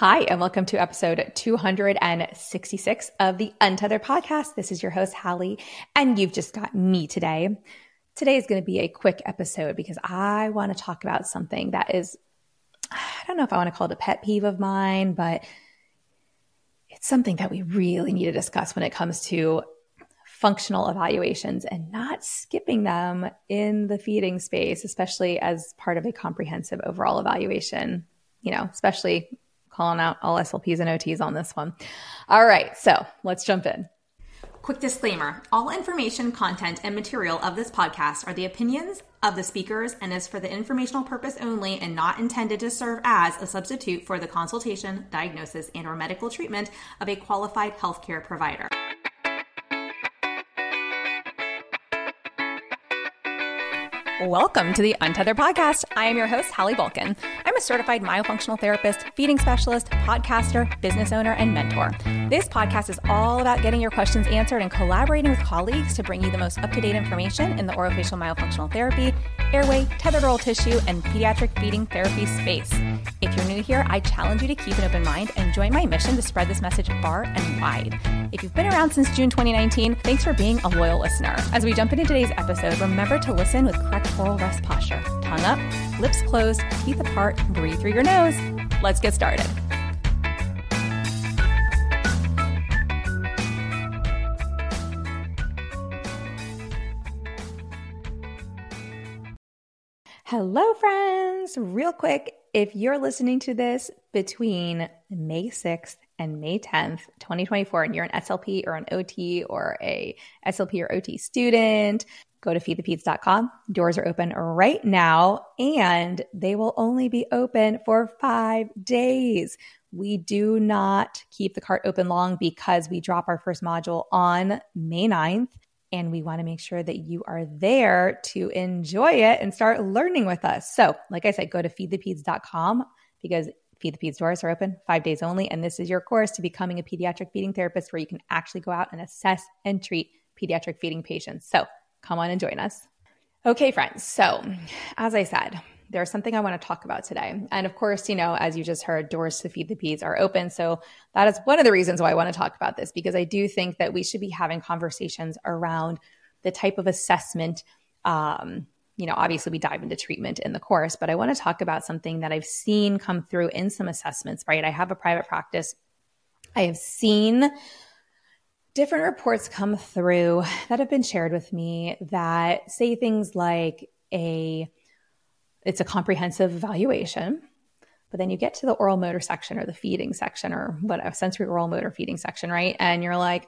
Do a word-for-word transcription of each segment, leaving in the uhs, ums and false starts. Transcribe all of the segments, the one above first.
Hi, and welcome to episode two hundred sixty-six of the Untethered Podcast. This is your host, Hallie, and you've just got me today. Today is going to be a quick episode because I want to talk about something that is, I don't know if I want to call it a pet peeve of mine, but it's something that we really need to discuss when it comes to functional evaluations and not skipping them in the feeding space, especially as part of a comprehensive overall evaluation, you know, especially calling out all S L Ps and O Ts on this one. All right, so let's jump in. Quick disclaimer, all information, content, and material of this podcast are the opinions of the speakers and is for the informational purpose only and not intended to serve as a substitute for the consultation, diagnosis, and or medical treatment of a qualified healthcare provider. Welcome to the Untethered Podcast. I am your host, Hallie Bulkin. I'm a certified myofunctional therapist, feeding specialist, podcaster, business owner, and mentor. This podcast is all about getting your questions answered and collaborating with colleagues to bring you the most up-to-date information in the orofacial myofunctional therapy, airway, tethered oral tissue, and pediatric feeding therapy space. If you're new here, I challenge you to keep an open mind and join my mission to spread this message far and wide. If you've been around since June twenty nineteen, thanks for being a loyal listener. As we jump into today's episode, remember to listen with correct oral rest posture. Tongue up, lips closed, teeth apart, breathe through your nose. Let's get started. Hello, friends. Real quick, if you're listening to this between May sixth and May tenth, twenty twenty-four, and you're an S L P or an O T or a S L P or O T student, go to feed the peds dot com. Doors are open right now, and they will only be open for five days. We do not keep the cart open long because we drop our first module on May ninth, and we want to make sure that you are there to enjoy it and start learning with us. So, like I said, go to feed the peds dot com because Feed the Peds doors are open five days only, and this is your course to becoming a pediatric feeding therapist where you can actually go out and assess and treat pediatric feeding patients. So come on and join us. Okay, friends. So as I said, there's something I want to talk about today. And of course, you know, as you just heard, doors to Feed the Peds are open. So that is one of the reasons why I want to talk about this, because I do think that we should be having conversations around the type of assessment. Um, you know, obviously we dive into treatment in the course, but I want to talk about something that I've seen come through in some assessments, right? I have a private practice. I have seen different reports come through that have been shared with me that say things like a, it's a comprehensive evaluation, but then you get to the oral motor section or the feeding section or what a sensory oral motor feeding section, right? And you're like,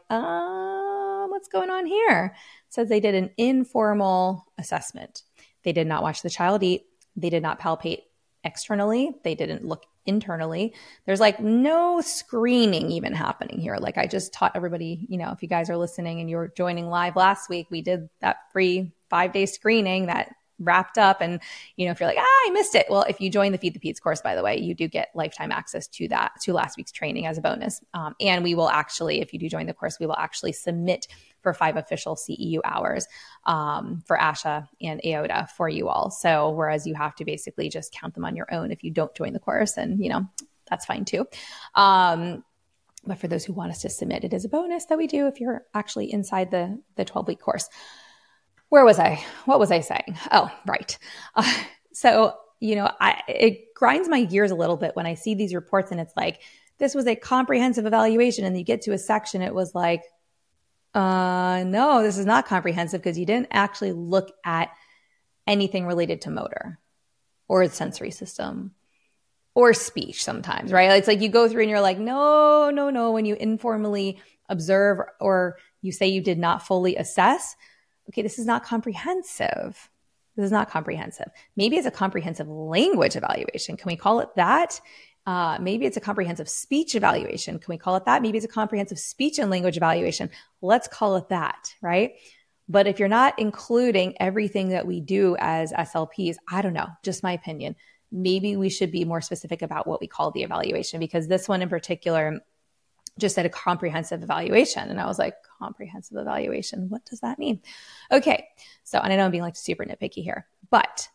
um, what's going on here? It says they did an informal assessment. They did not watch the child eat. They did not palpate externally. They didn't look internally. There's like no screening even happening here. Like I just taught everybody, you know, if you guys are listening and you were joining live last week, we did that free five day screening that wrapped up. And, you know, if you're like, ah, I missed it. Well, if you join the Feed the Peds course, by the way, you do get lifetime access to that, to last week's training as a bonus. Um, and we will actually, if you do join the course, we will actually submit for five official C E U hours um, for ASHA and A O D A for you all. So whereas you have to basically just count them on your own if you don't join the course, and, you know, that's fine too. Um, but for those who want us to submit, it is a bonus that we do if you're actually inside the the twelve week course. Where was I? What was I saying? Oh, right. Uh, so, you know, I, it grinds my gears a little bit when I see these reports and it's like, this was a comprehensive evaluation. And you get to a section, it was like, uh, no, this is not comprehensive because you didn't actually look at anything related to motor or the sensory system or speech sometimes, right? It's like you go through and you're like, no, no, no. When you informally observe or you say you did not fully assess, okay, this is not comprehensive. This is not comprehensive. Maybe it's a comprehensive language evaluation. Can we call it that? Uh, maybe it's a comprehensive speech evaluation. Can we call it that? Maybe it's a comprehensive speech and language evaluation. Let's call it that, right? But if you're not including everything that we do as S L Ps, I don't know, just my opinion. Maybe we should be more specific about what we call the evaluation, because this one in particular just said a comprehensive evaluation. And I was like, comprehensive evaluation, what does that mean? Okay. So, and I know I'm being like super nitpicky here, but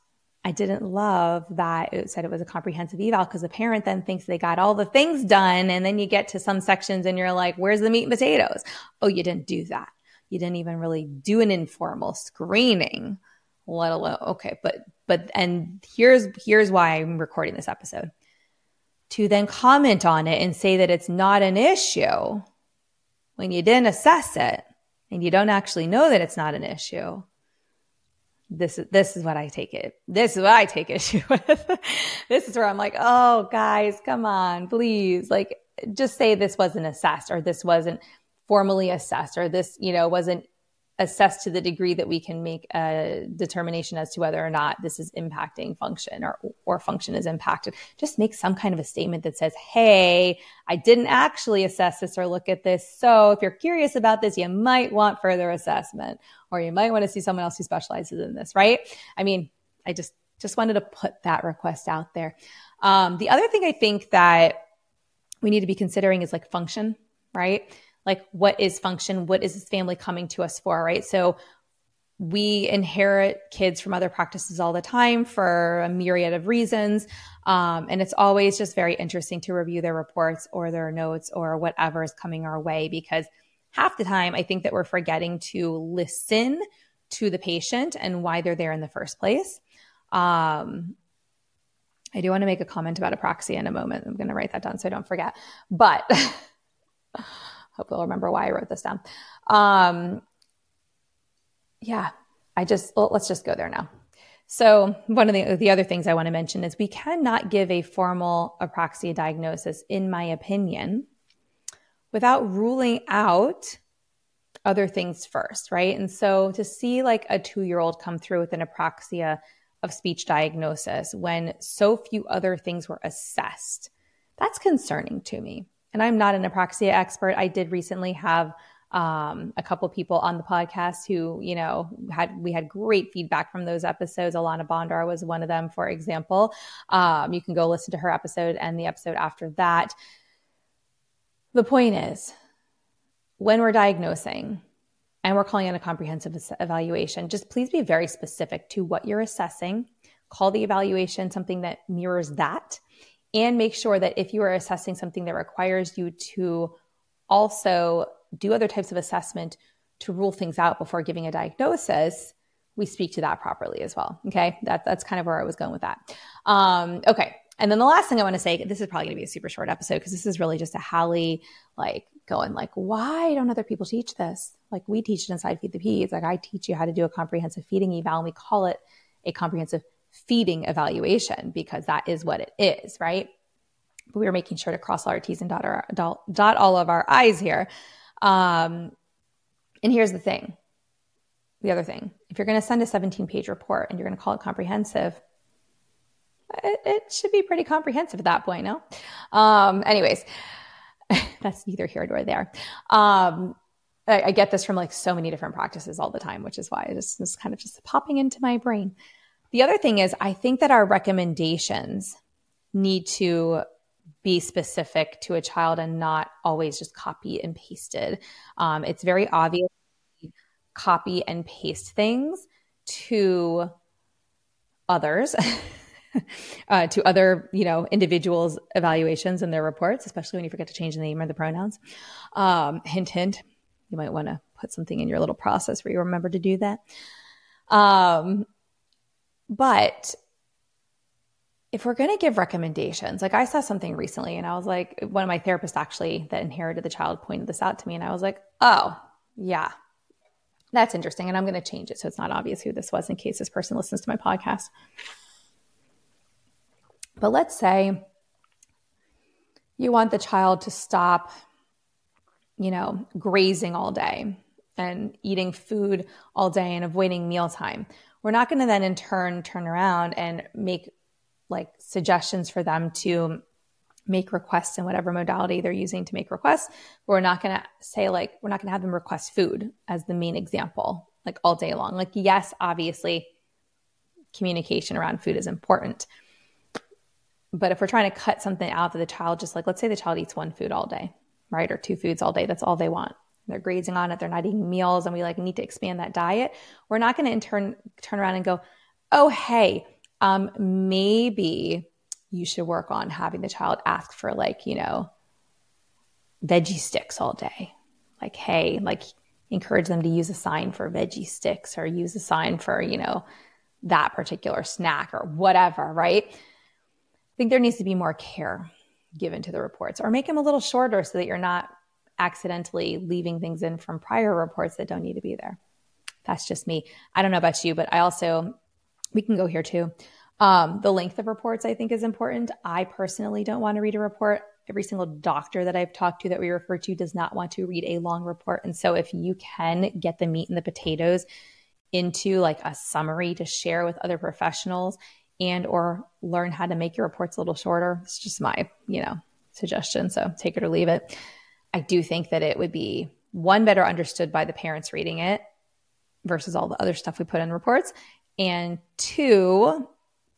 I didn't love that it said it was a comprehensive eval, because the parent then thinks they got all the things done. And then you get to some sections and you're like, where's the meat and potatoes? Oh, you didn't do that. You didn't even really do an informal screening, let alone, okay. But, but, and here's, here's why I'm recording this episode. To then comment on it and say that it's not an issue when you didn't assess it and you don't actually know that it's not an issue. This is, this is what I take it. This is what I take issue with. This is where I'm like, oh guys, come on, please. Like, just say this wasn't assessed, or this wasn't formally assessed, or this, you know, wasn't assessed to the degree that we can make a determination as to whether or not this is impacting function, or, or function is impacted. Just make some kind of a statement that says, hey, I didn't actually assess this or look at this. So if you're curious about this, you might want further assessment, or you might want to see someone else who specializes in this, right? I mean, I just, just wanted to put that request out there. Um, the other thing I think that we need to be considering is like function, right? Like, what is function? What is this family coming to us for, right? So we inherit kids from other practices all the time for a myriad of reasons. Um, and it's always just very interesting to review their reports or their notes or whatever is coming our way, because half the time I think that we're forgetting to listen to the patient and why they're there in the first place. Um, I do want to make a comment about apraxia in a moment. I'm going to write that down so I don't forget. But hope you'll remember why I wrote this down. Um, yeah, I just, well, let's just go there now. So one of the, the other things I want to mention is we cannot give a formal apraxia diagnosis, in my opinion, without ruling out other things first, right? And so to see like a two-year-old come through with an apraxia of speech diagnosis when so few other things were assessed, that's concerning to me. And I'm not an apraxia expert. I did recently have um, a couple people on the podcast who, you know, had, we had great feedback from those episodes. Alana Bondar was one of them, for example. Um, you can go listen to her episode and the episode after that. The point is, when we're diagnosing and we're calling in a comprehensive evaluation, just please be very specific to what you're assessing. Call the evaluation something that mirrors that. And make sure that if you are assessing something that requires you to also do other types of assessment to rule things out before giving a diagnosis, we speak to that properly as well. Okay. That, that's kind of where I was going with that. Um, okay. And then the last thing I want to say, this is probably going to be a super short episode because this is really just a Hallie, like going like, why don't other people teach this? Like, we teach it inside Feed the Peds. Like, I teach you how to do a comprehensive feeding eval, and we call it a comprehensive feeding evaluation because that is what it is, right? But we were making sure to cross all our T's and dot, our, dot, dot all of our I's here. Um, and here's the thing. The other thing, if you're going to send a seventeen page report and you're going to call it comprehensive, it, it should be pretty comprehensive at that point, no? Um, anyways, that's neither here nor there. Um, I, I get this from like so many different practices all the time, which is why it is just kind of just popping into my brain. The other thing is, I think that our recommendations need to be specific to a child and not always just copy and pasted. Um, it's very obvious to copy and paste things to others, uh, to other, you know, individuals' evaluations and their reports, especially when you forget to change the name or the pronouns. Um, hint, hint, you might want to put something in your little process where you remember to do that. Um, But if we're going to give recommendations, like I saw something recently and I was like, one of my therapists actually that inherited the child pointed this out to me. And I was like, oh yeah, that's interesting. And I'm going to change it so it's not obvious who this was in case this person listens to my podcast. But let's say you want the child to stop, you know, grazing all day and eating food all day and avoiding mealtime. We're not going to then in turn turn around and make like suggestions for them to make requests in whatever modality they're using to make requests. We're not going to say like, we're not going to have them request food as the main example, like all day long. Like, yes, obviously communication around food is important. But if we're trying to cut something out of the child, just like, let's say the child eats one food all day, right? Or two foods all day. That's all they want. They're grazing on it. They're not eating meals. And we like need to expand that diet. We're not going to in turn turn around and go, oh, hey, um, maybe you should work on having the child ask for like, you know, veggie sticks all day. Like, hey, like encourage them to use a sign for veggie sticks or use a sign for, you know, that particular snack or whatever, right? I think there needs to be more care given to the reports, or make them a little shorter so that you're not accidentally leaving things in from prior reports that don't need to be there. That's just me. I don't know about you, but I also, we can go here too. Um, the length of reports I think is important. I personally don't want to read a report. Every single doctor that I've talked to that we refer to does not want to read a long report. And so if you can get the meat and the potatoes into like a summary to share with other professionals and or learn how to make your reports a little shorter, it's just my, you know, suggestion. So take it or leave it. I do think that it would be, one, better understood by the parents reading it versus all the other stuff we put in reports. And two,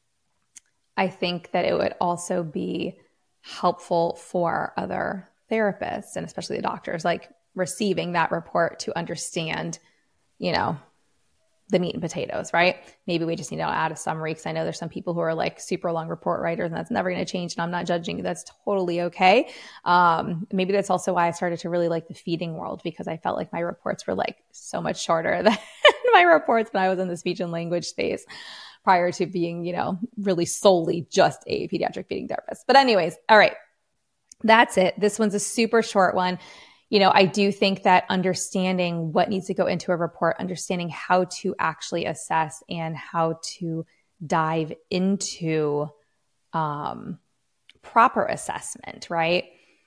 I think that it would also be helpful for other therapists and especially the doctors, like receiving that report to understand, you know, the meat and potatoes, right? Maybe we just need to add a summary, because I know there's some people who are like super long report writers and that's never going to change. And I'm not judging you. That's totally okay. Um, maybe that's also why I started to really like the feeding world, because I felt like my reports were like so much shorter than my reports when I was in the speech and language space prior to being, you know, really solely just a pediatric feeding therapist. But anyways, all right, that's it. This one's a super short one. You know, I do think that understanding what needs to go into a report, understanding how to actually assess and how to dive into um, proper assessment, right?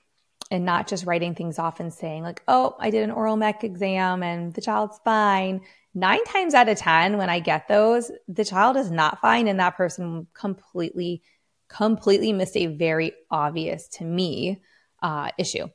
And not just writing things off and saying like, oh, I did an oral mech exam and the child's fine. Nine times out of ten, when I get those, the child is not fine. And that person completely, completely missed a very obvious to me uh, issue.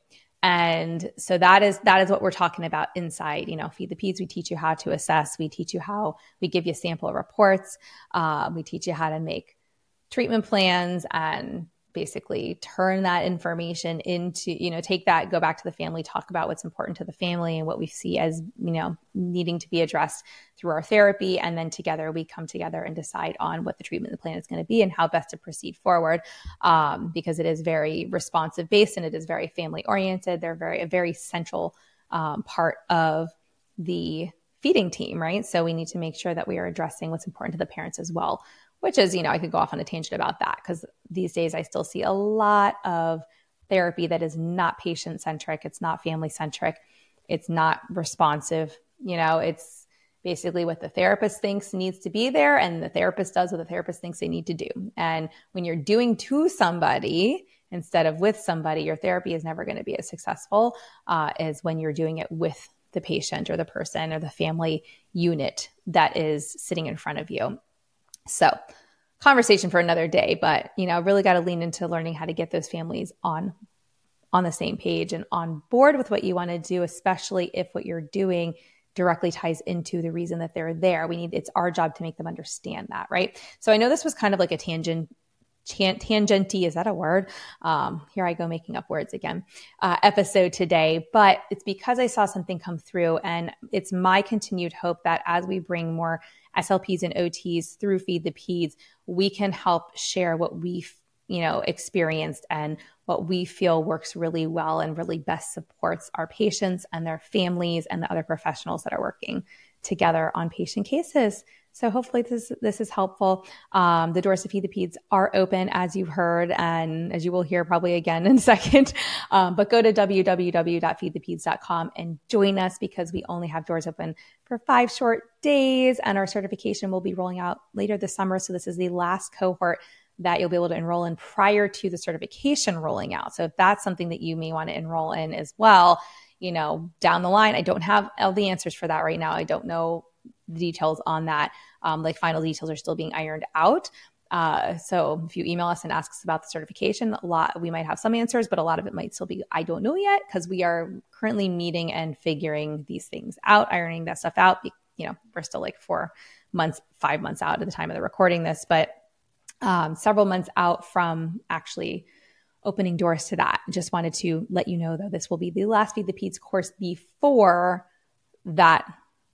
And so that is, that is what we're talking about inside, you know, Feed the Peds. We teach you how to assess. We teach you how, we give you sample reports. Uh, we teach you how to make treatment plans and basically turn that information into, you know, take that, go back to the family, talk about what's important to the family and what we see as, you know, needing to be addressed through our therapy. And then together we come together and decide on what the treatment plan is going to be and how best to proceed forward. Um, because it is very responsive based and it is very family oriented. They're very, a very central um, part of the feeding team, right? So we need to make sure that we are addressing what's important to the parents as well, which is, you know, I could go off on a tangent about that because these days I still see a lot of therapy that is not patient-centric. It's not family-centric. It's not responsive. You know, it's basically what the therapist thinks needs to be there and the therapist does what the therapist thinks they need to do. And when you're doing to somebody instead of with somebody, your therapy is never going to be as successful uh, as when you're doing it with the patient or the person or the family unit that is sitting in front of you. So conversation for another day, but, you know, really got to lean into learning how to get those families on, on the same page and on board with what you want to do, especially if what you're doing directly ties into the reason that they're there. We need, it's our job to make them understand that, right? So I know this was kind of like a tangent, Tant- tangenty, is that a word? Um, here I go making up words again, uh, episode today, but it's because I saw something come through and it's my continued hope that as we bring more S L Ps and O Ts through Feed the Peds, we can help share what we've, you know, experienced and what we feel works really well and really best supports our patients and their families and the other professionals that are working together on patient cases. So hopefully this, this is helpful. Um, the doors to Feed the Peds are open, as you've heard, and as you will hear probably again in a second. Um, but go to w w w dot feed the peds dot com and join us because we only have doors open for five short days and our certification will be rolling out later this summer. So this is the last cohort that you'll be able to enroll in prior to the certification rolling out. So if that's something that you may want to enroll in as well, you know, down the line, I don't have all the answers for that right now. I don't know the details on that. Um, like final details are still being ironed out. Uh, so if you email us and ask us about the certification, a lot, we might have some answers, but a lot of it might still be, I don't know yet, because we are currently meeting and figuring these things out, ironing that stuff out. You know, we're still like four months, five months out at the time of the recording this, but um, several months out from actually opening doors to that. Just wanted to let you know, though, this will be the last Feed the Peds course before that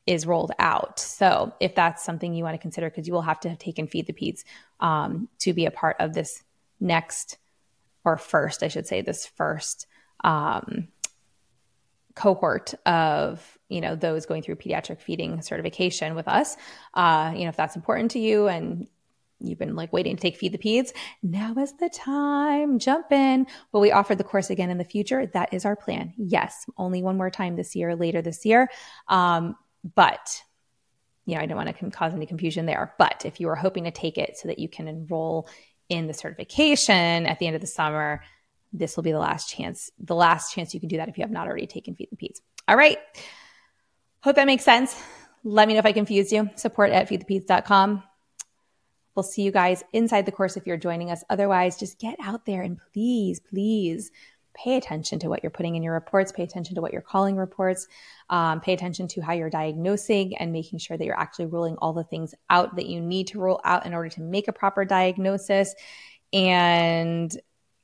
is rolled out. So if that's something you want to consider, because you will have to have taken Feed the Peds um, to be a part of this next, or first, I should say, this first um, cohort of, you know, those going through pediatric feeding certification with us. Uh, you know, if that's important to you and you've been like waiting to take Feed the Peds, now is the time. Jump in. Will we offer the course again in the future? That is our plan. Yes, only one more time this year, later this year. Um, but, you know, I don't want to cause any confusion there. But if you are hoping to take it so that you can enroll in the certification at the end of the summer, this will be the last chance, the last chance you can do that if you have not already taken Feed the Peds. All right. Hope that makes sense. Let me know if I confused you. Support at feed the peds dot com. We'll see you guys inside the course if you're joining us. Otherwise, just get out there and please, please pay attention to what you're putting in your reports. Pay attention to what you're calling reports. Um, pay attention to how you're diagnosing and making sure that you're actually ruling all the things out that you need to rule out in order to make a proper diagnosis. And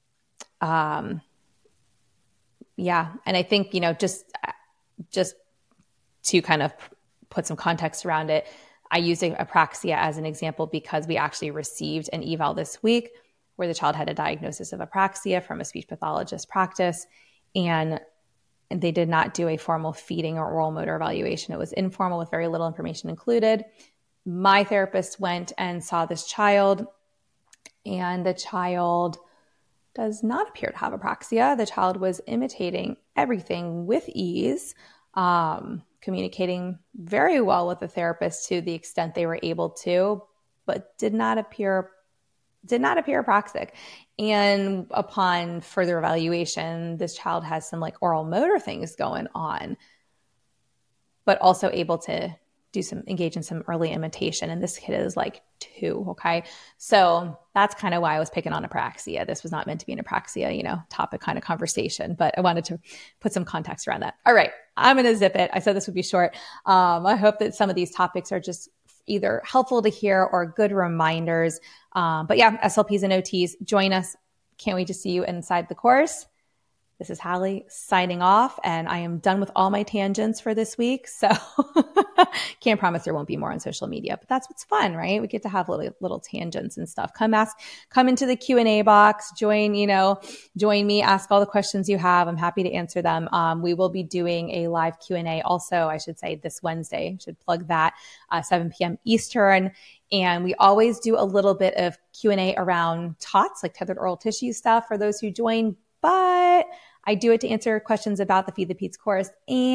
um, yeah, and I think, you know, just just to kind of put some context around it, I use apraxia as an example because we actually received an eval this week where the child had a diagnosis of apraxia from a speech pathologist practice, and they did not do a formal feeding or oral motor evaluation. It was informal with very little information included. My therapist went and saw this child, and the child does not appear to have apraxia. The child was imitating everything with ease, um, communicating very well with the therapist to the extent they were able to, but did not appear did not appear apraxic. And upon further evaluation, this child has some like oral motor things going on, but also able to do some, engage in some early imitation. And this kid is like two. Okay. So that's kind of why I was picking on apraxia. This was not meant to be an apraxia, you know, topic kind of conversation, but I wanted to put some context around that. All right. I'm going to zip it. I said this would be short. Um, I hope that some of these topics are just either helpful to hear or good reminders. Um, but yeah, S L Ps and O Ts, join us. Can't wait to see you inside the course. This is Hallie signing off, and I am done with all my tangents for this week. So can't promise there won't be more on social media, but that's what's fun, right? We get to have little, little tangents and stuff. Come ask, come into the Q and A box, join, you know, join me, ask all the questions you have. I'm happy to answer them. Um, we will be doing a live Q and A also, I should say this Wednesday, should plug that, uh, seven p.m. Eastern. And we always do a little bit of Q and A around T O T S, like tethered oral tissue stuff for those who join, but I do it to answer questions about the Feed the Peds course.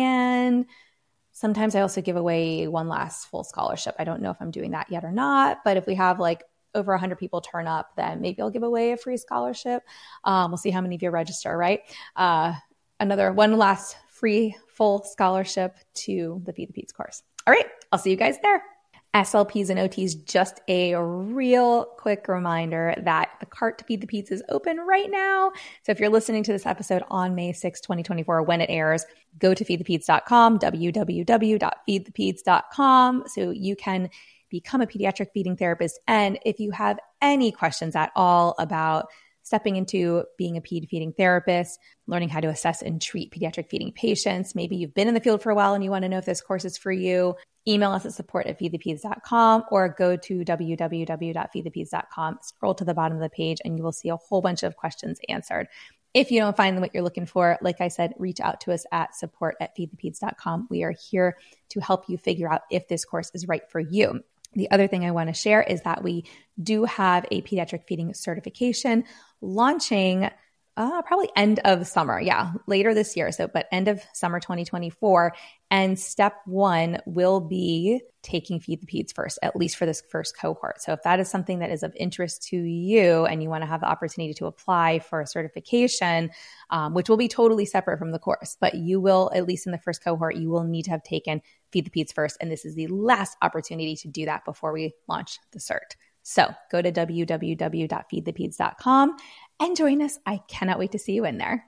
And sometimes I also give away one last full scholarship. I don't know if I'm doing that yet or not, but if we have like over one hundred people turn up, then maybe I'll give away a free scholarship. Um, we'll see how many of you register, right? Uh, another one last free full scholarship to the Feed the Peds course. All right, I'll see you guys there. S L Ps and O Ts, just a real quick reminder that the cart to Feed the Peds is open right now. So if you're listening to this episode on May sixth, twenty twenty-four, when it airs, go to feed the peds dot com, w w w dot feed the peds dot com, so you can become a pediatric feeding therapist. And if you have any questions at all about stepping into being a ped feeding therapist, learning how to assess and treat pediatric feeding patients, maybe you've been in the field for a while and you want to know if this course is for you, email us at support at feed the peds dot com or go to w w w dot feed the peds dot com, scroll to the bottom of the page, and you will see a whole bunch of questions answered. If you don't find what you're looking for, like I said, reach out to us at support at feed the peds dot com. We are here to help you figure out if this course is right for you. The other thing I want to share is that we do have a pediatric feeding certification launching uh, probably end of summer. Yeah, later this year. So, but end of summer twenty twenty-four. And step one will be taking Feed the Peds first, at least for this first cohort. So if that is something that is of interest to you and you want to have the opportunity to apply for a certification, um, which will be totally separate from the course, but you will, at least in the first cohort, you will need to have taken Feed the Peds first. And this is the last opportunity to do that before we launch the cert. So go to w w w dot feed the peds dot com and join us. I cannot wait to see you in there.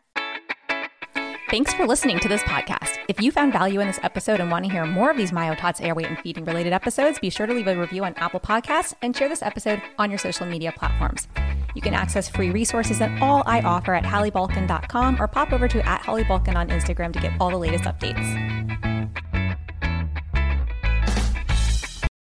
Thanks for listening to this podcast. If you found value in this episode and want to hear more of these MyoTots airway and feeding related episodes, be sure to leave a review on Apple Podcasts and share this episode on your social media platforms. You can access free resources and all I offer at hallie balkin dot com or pop over to at hallie balkin on Instagram to get all the latest updates.